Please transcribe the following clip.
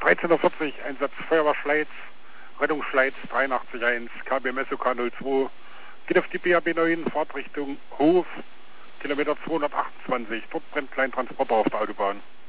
13:40 Uhr, Einsatz Feuerwehr Schleiz, Rettungsschleiz 83.1, KBM SOK 02, geht auf die BAB 9, Fahrtrichtung Hof, Kilometer 228, dort brennt Kleintransporter auf der Autobahn.